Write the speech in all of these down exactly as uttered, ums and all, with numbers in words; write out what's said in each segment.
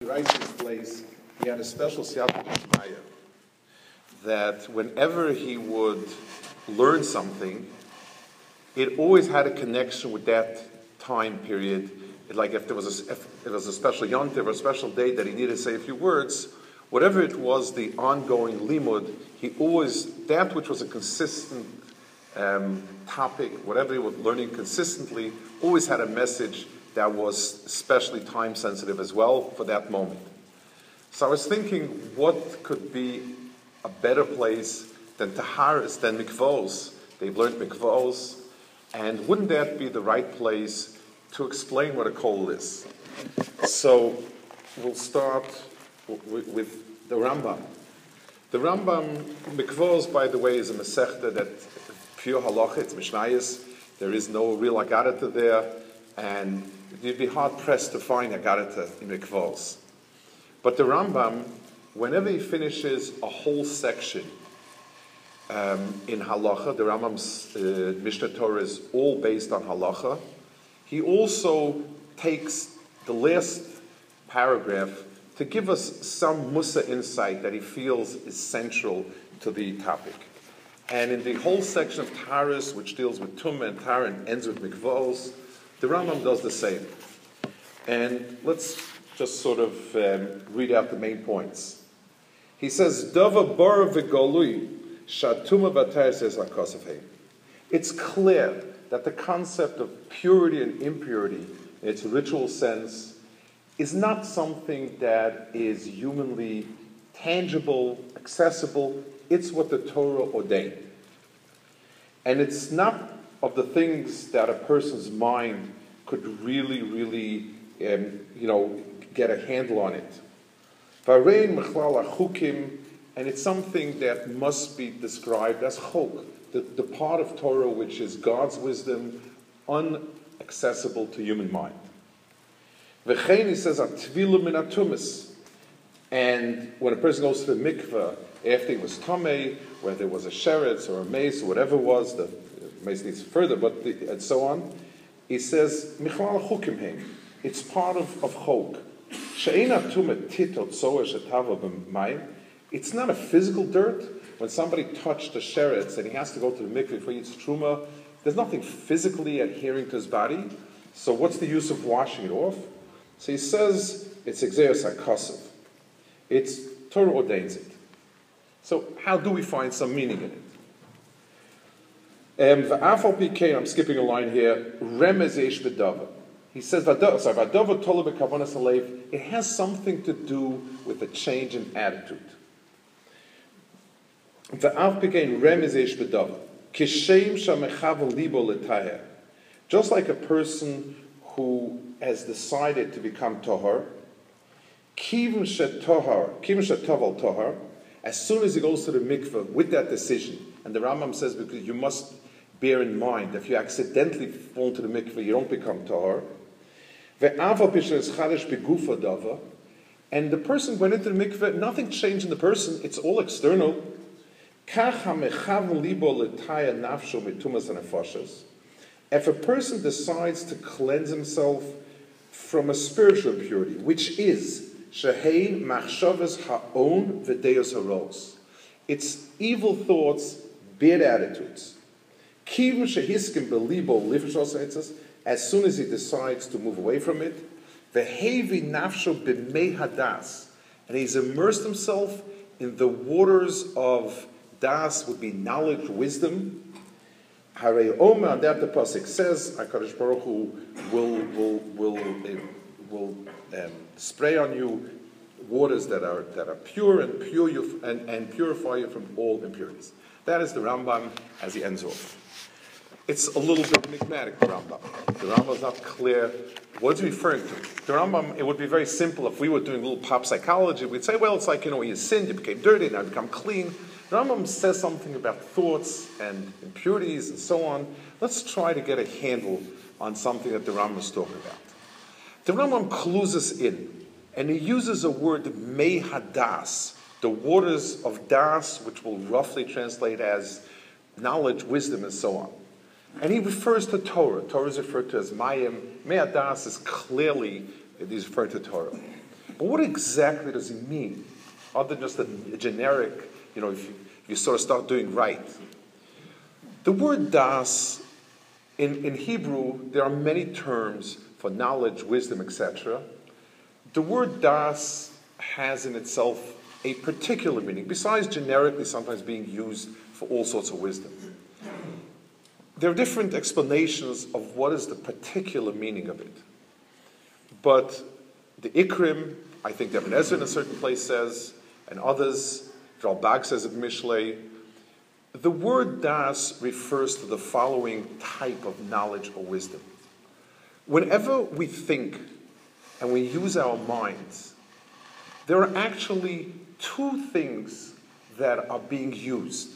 He writes in his place, he had a special siyata d'shmaya, that whenever he would learn something, it always had a connection with that time period. It, like if there was a, if it was a special yontiv or a special day that he needed to say a few words, whatever it was, the ongoing limud, he always, that which was a consistent um, topic, whatever he was learning consistently, always had a message that was especially time sensitive as well for that moment. So I was thinking, what could be a better place than Taharis, than mikvos? They've learned mikvos, and wouldn't that be the right place to explain what a kol is? So we'll start w- with the Rambam. The Rambam, mikvos, by the way, is a mesechta that pure halacha, it's mishnayos. There is no real agarata there, and you'd be hard pressed to find agarata in mikvos. But the Rambam, whenever he finishes a whole section um, in halacha, the Rambam's uh, Mishnah Torah is all based on halacha. He also takes the last paragraph to give us some Musa insight that he feels is central to the topic. And in the whole section of Taharis, which deals with Tumah and Tahara and ends with mikvos, the Rambam does the same. And let's just sort of um, read out the main points. He says, Dava bar v'golui shatuma v'tahara says lakosafei. It's clear that the concept of purity and impurity, in its ritual sense, is not something that is humanly tangible, accessible. It's what the Torah ordained. And it's not of the things that a person's mind could really, really, um, you know, get a handle on it. And it's something that must be described as chok, the, the part of Torah which is God's wisdom, unaccessible to human mind. V'chein, he says, atvilu min atumis. And when a person goes to the mikveh, after he was tamei, whether it was a sheretz or a mace or whatever it was, the mace needs further, but the, and so on, he says, michlal chukim heim. It's part of, of chok. She'eina tumet titot soa shetava b'mayim. It's not a physical dirt. When somebody touched the sheretz and he has to go to the mikveh for each truma, there's nothing physically adhering to his body. So what's the use of washing it off? So he says it's exeris hakassav. It's Torah ordains it. So how do we find some meaning in it? Um, I'm skipping a line here. Remez yesh b'dava. He says, sorry, v'dava tola b'kavanas halev. It has something to do with a change in attitude. V'av pikein remez yesh b'dava. Kishem shamechav libo l'taher. Just like a person who has decided to become tohar, kivim shetohar, kivim shetoval tohar. As soon as he goes to the mikveh with that decision, and the Rambam says because you must bear in mind if you accidentally fall into the mikveh, you don't become tahar. And the person went into the mikveh, nothing changed in the person; it's all external. If a person decides to cleanse himself from a spiritual impurity, which is Shehein machshavas ha'on v'deos haros. It's evil thoughts, bad attitudes. Kivim shehiskim belibo lifshos etzas. As soon as he decides to move away from it, v'hevi nafsho b'mei hadas, and he's immersed himself in the waters of das, would be knowledge, wisdom. Harei Omer, and that the pasuk says, HaKadosh Baruch Hu will will will uh, will um, spray on you waters that are that are pure and pure you, and, and purify you from all impurities. That is the Rambam as he ends off. It's a little bit enigmatic, the Rambam. The Rambam is not clear what he's referring to. The Rambam, it would be very simple if we were doing a little pop psychology. We'd say, well, it's like, you know, you sinned, you became dirty, now you become clean. The Rambam says something about thoughts and impurities and so on. Let's try to get a handle on something that the Rambam is talking about. The Rambam clues us in, and he uses a word, mei hadas, the waters of das, which will roughly translate as knowledge, wisdom, and so on. And he refers to Torah. Torah is referred to as mayim. Mei hadas is clearly, he's referring to Torah. But what exactly does he mean? Other than just a, a generic, you know, if you, if you sort of start doing right. The word das, in, in Hebrew, there are many terms for knowledge, wisdom, et cetera. The word das has in itself a particular meaning, besides generically sometimes being used for all sorts of wisdom. There are different explanations of what is the particular meaning of it. But the Ikrim, I think Ibn Ezra in a certain place says, and others, Ralbag says at Mishlei, the word das refers to the following type of knowledge or wisdom. Whenever we think and we use our minds, there are actually two things that are being used.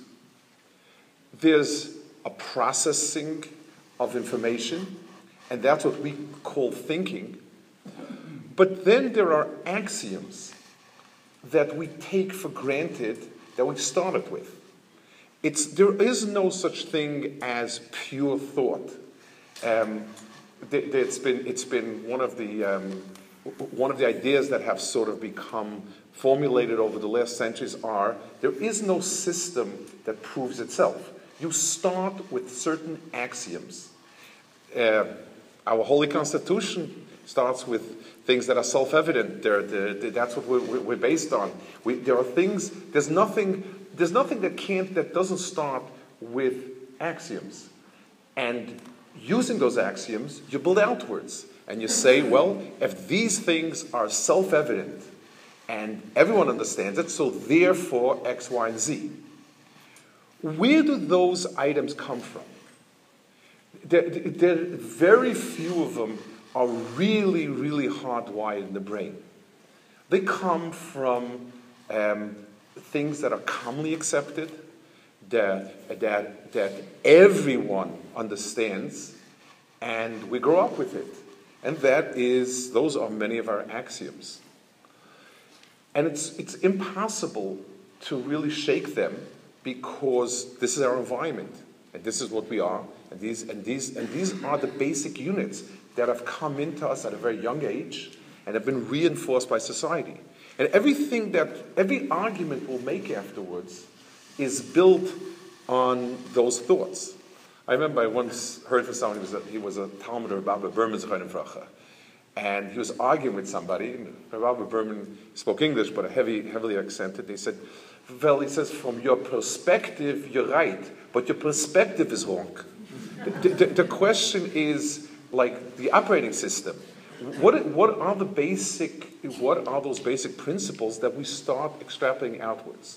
There's a processing of information, and that's what we call thinking. But then there are axioms that we take for granted that we started with. It's, there is no such thing as pure thought. Um, th- it's been, it's been one of the um, one of the ideas that have sort of become formulated over the last centuries are there is no system that proves itself. You start with certain axioms. Uh, our Holy Constitution starts with things that are self-evident. They're, they're, they're, that's what we're, we're based on. We, there are things. There's nothing. There's nothing that can't that doesn't start with axioms. And using those axioms, you build outwards, and you say, well, if these things are self-evident, and everyone understands it, so therefore X, Y, and Z. Where do those items come from? There, there, very few of them are really, really hardwired in the brain. They come from um, things that are commonly accepted, that, that, that everyone understands, and we grow up with it. And that is, those are many of our axioms. And it's, it's impossible to really shake them because this is our environment, and this is what we are, and these, and these, and these are the basic units that have come into us at a very young age and have been reinforced by society. And everything that, every argument we'll make afterwards is built on those thoughts. I remember I once heard from someone, he was a, he was a Talmud of Rabbi Berman, and he was arguing with somebody, and Rabbi Berman spoke English, but a heavy, heavily accented, and he said, well, he says, from your perspective, you're right, but your perspective is wrong. the, the, the question is, like, the operating system. What, what are the basic, what are those basic principles that we start extrapolating outwards?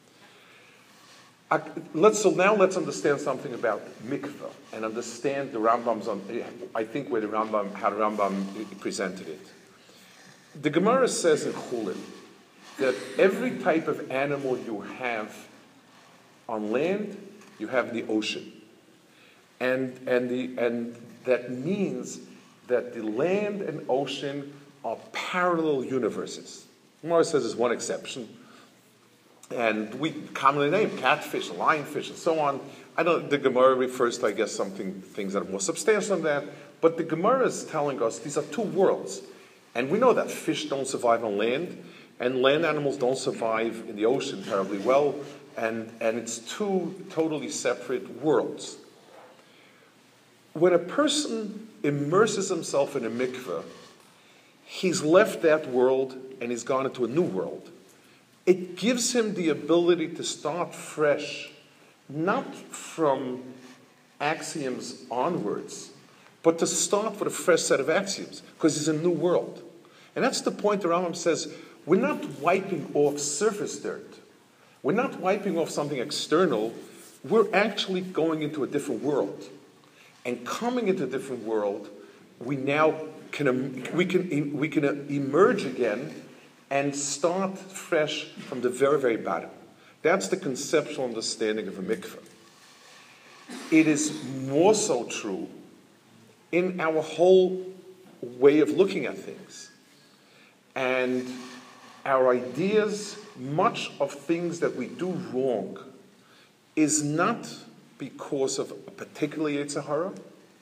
I, let's, so now let's understand something about mikveh and understand the Rambam's, on, I think where the Rambam, how the Rambam presented it. The Gemara says in Chulin that every type of animal you have on land, you have in the ocean. And, and, the, and that means that the land and ocean are parallel universes. Gemara says there's one exception. And we commonly name catfish, lionfish, and so on. I don't. The Gemara refers to, I guess, something things that are more substantial than that. But the Gemara is telling us these are two worlds, and we know that fish don't survive on land, and land animals don't survive in the ocean terribly well, and and it's two totally separate worlds. When a person immerses himself in a mikveh, he's left that world and he's gone into a new world. It gives him the ability to start fresh, not from axioms onwards, but to start with a fresh set of axioms, because it's a new world. And that's the point the Rambam says, we're not wiping off surface dirt. We're not wiping off something external. We're actually going into a different world. And coming into a different world, we now can, we can, we can emerge again and start fresh from the very, very bottom. That's the conceptual understanding of a mikveh. It is more so true in our whole way of looking at things. And our ideas, much of things that we do wrong, is not because of a particular Yetzer Hara,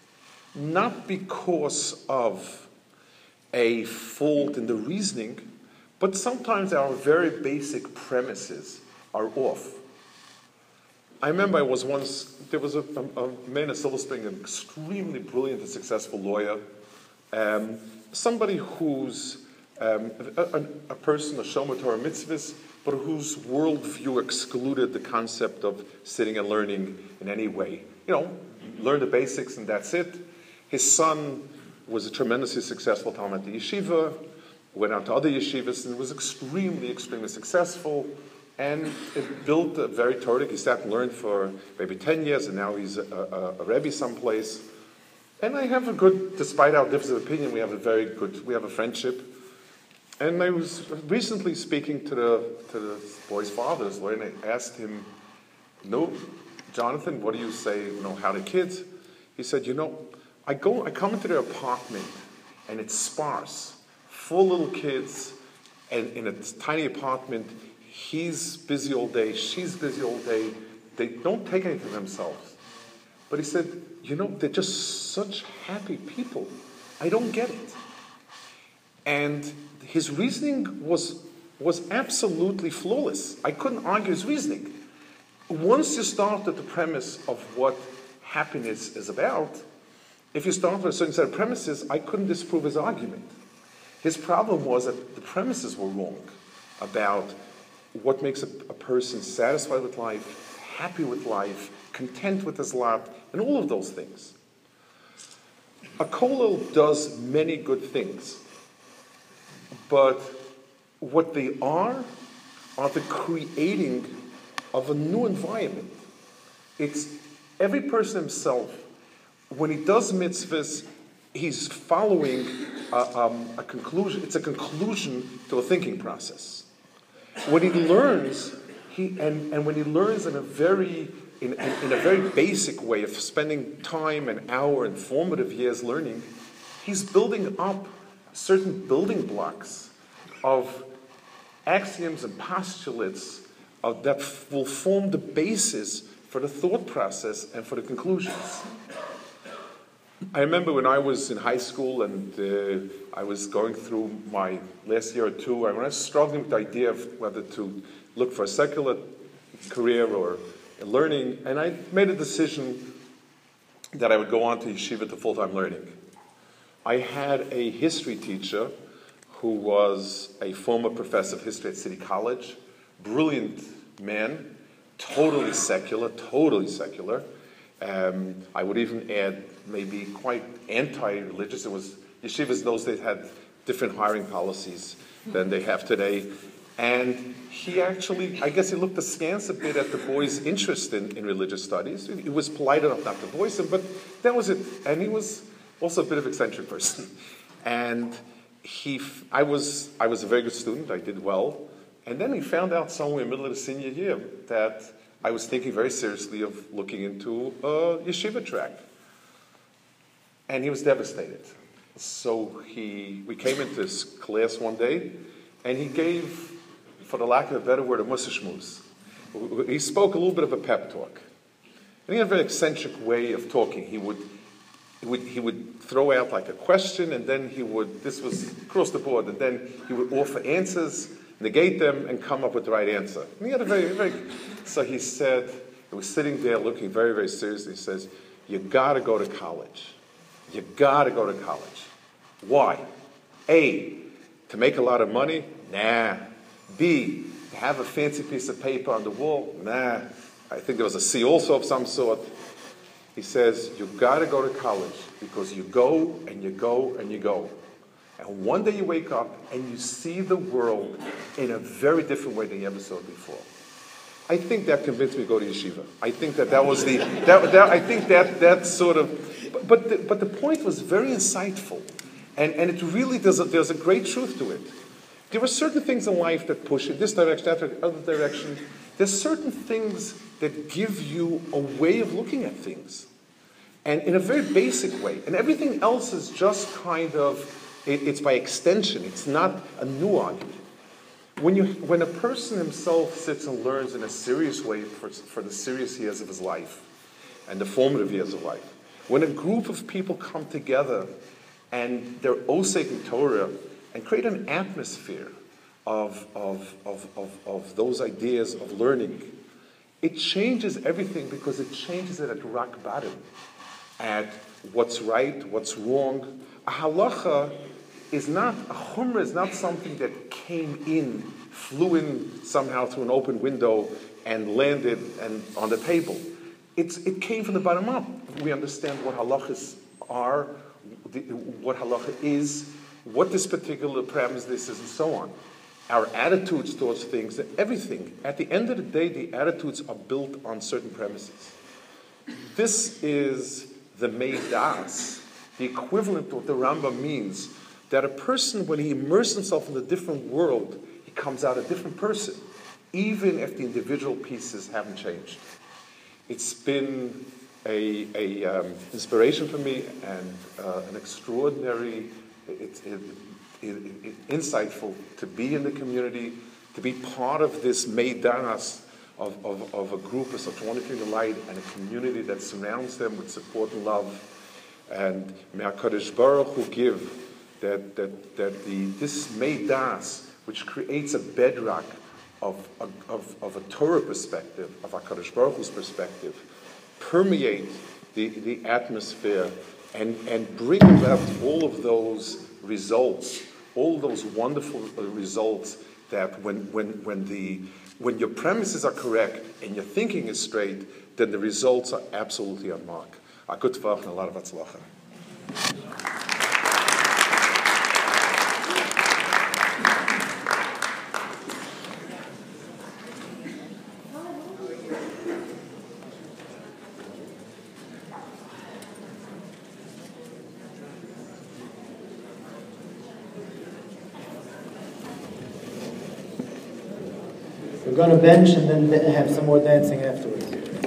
not because of a fault in the reasoning, But sometimes our very basic premises are off. I remember I was once, there was a, a, a man in Silver Spring, an extremely brilliant and successful lawyer, um, somebody who's um, a, a, a person, a Shomer Torah mitzvahs, but whose worldview excluded the concept of sitting and learning in any way. You know, learn the basics and that's it. His son was a tremendously successful Talmud at the yeshiva, went out to other yeshivas and was extremely, extremely successful. And it built a very Torah. He sat and learned for maybe ten years, and now he's a, a, a Rebbe someplace. And I have a good, despite our difference of opinion, we have a very good, we have a friendship. And I was recently speaking to the to the boy's father, and I asked him, "No, Jonathan, what do you say? You know, how the kids?" He said, "You know, I go, I come into their apartment, and it's sparse, full little kids, and in a tiny apartment." He's busy all day, she's busy all day. They don't take anything themselves. But he said, you know, they're just such happy people. I don't get it. And his reasoning was, was absolutely flawless. I couldn't argue his reasoning. Once you start at the premise of what happiness is about, if you start with a certain set of premises, I couldn't disprove his argument. His problem was that the premises were wrong about what makes a, a person satisfied with life, happy with life, content with his lot, and all of those things. A kollel does many good things, but what they are, are the creating of a new environment. It's every person himself, when he does mitzvahs, he's following a, um, a conclusion. It's a conclusion to a thinking process. When he learns, he and, and when he learns in a very in, in, in a very basic way of spending time and hour and formative years learning, he's building up certain building blocks of axioms and postulates of, that f- will form the basis for the thought process and for the conclusions. I remember when I was in high school and uh, I was going through my last year or two, I was struggling with the idea of whether to look for a secular career or learning, and I made a decision that I would go on to yeshiva to full-time learning. I had a history teacher who was a former professor of history at City College, brilliant man, totally secular, totally secular. Um, I would even add maybe quite anti-religious. It was yeshivas in those days had different hiring policies than they have today. And he actually, I guess he looked askance a bit at the boys' interest in, in religious studies. He was polite enough not to voice him, but that was it. And he was also a bit of an eccentric person. And he, I was, I was a very good student. I did well. And then he found out somewhere in the middle of the senior year that I was thinking very seriously of looking into a yeshiva track. And he was devastated. So he, we came into this class one day, and he gave, for the lack of a better word, a mussar shmooze. He spoke a little bit of a pep talk. And he had a very eccentric way of talking. He would, he would, he would throw out like a question, and then he would, this was across the board, and then he would offer answers, negate them, and come up with the right answer. And he had a very, very, so he said, he was sitting there looking very, very seriously. He says, you gotta go to college. You gotta go to college. Why? A, to make a lot of money? Nah. B, to have a fancy piece of paper on the wall? Nah. I think there was a C also of some sort. He says, you gotta go to college because you go and you go and you go. And one day you wake up and you see the world in a very different way than you ever saw it before. I think that convinced me to go to yeshiva. I think that that was the, that, that, I think that that sort of, but, but, the, but the point was very insightful. And, and it really, there's a, there's a great truth to it. There are certain things in life that push in this direction, that other direction. There's certain things that give you a way of looking at things. And in a very basic way. And everything else is just kind of, it, it's by extension. It's not a new argument. When, you, when a person himself sits and learns in a serious way for, for the serious years of his life and the formative years of life, when a group of people come together and they're osek in Torah and create an atmosphere of, of, of, of, of those ideas of learning, it changes everything because it changes it at rock bottom, at what's right, what's wrong. A halacha is not, a chumrah is not something that came in, flew in somehow through an open window and landed and on the table. It's, it came from the bottom up. We understand what halachas are, the, what halacha is, what this particular premise this is, and so on. Our attitudes towards things, everything. At the end of the day, the attitudes are built on certain premises. This is the meidas, the equivalent of what the Rambam means, that a person, when he immerses himself in a different world, he comes out a different person, even if the individual pieces haven't changed. It's been a, a um, inspiration for me and uh, an extraordinary, it, it, it, it, insightful to be in the community, to be part of this meidas of, of, of a group of such wonderful in the light and a community that surrounds them with support and love. And may HaKadosh Baruch Hu give that, that, that the, this meidas, which creates a bedrock of, of, of a Torah perspective, of HaKadosh Baruch Hu's perspective, permeate the, the atmosphere and, and bring about all of those results, all those wonderful results that when, when, when, the, when your premises are correct and your thinking is straight, then the results are absolutely on mark. A good tvach and a lot of atzlacha. We're going to bench and then have some more dancing afterwards.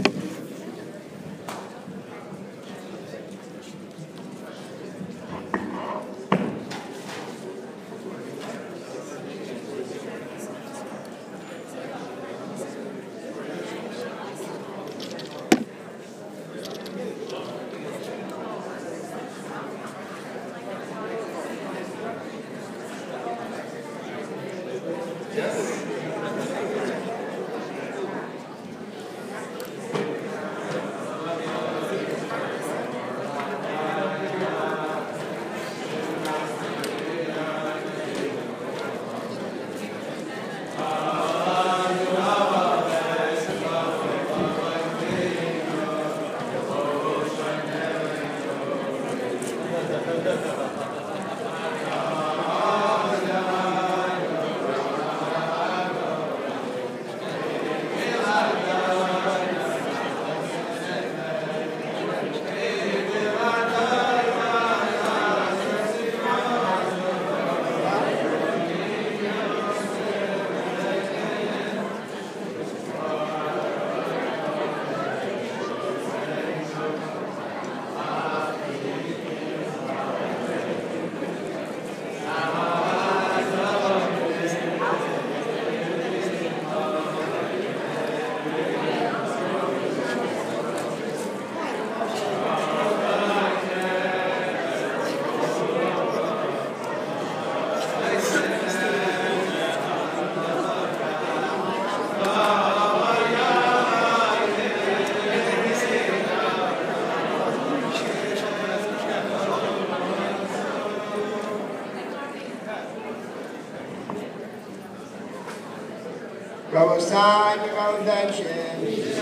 Rabosai, Rabosai,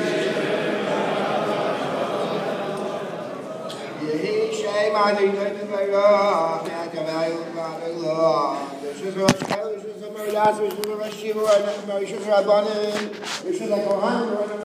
Yehi Shem Adi Tevayah, Me'akamayim V'Amellah. This is Rosh Hashanah, this is the Merlas, this is the Rosh Hashanah, this is the Rabbanim, this is the Kohanim.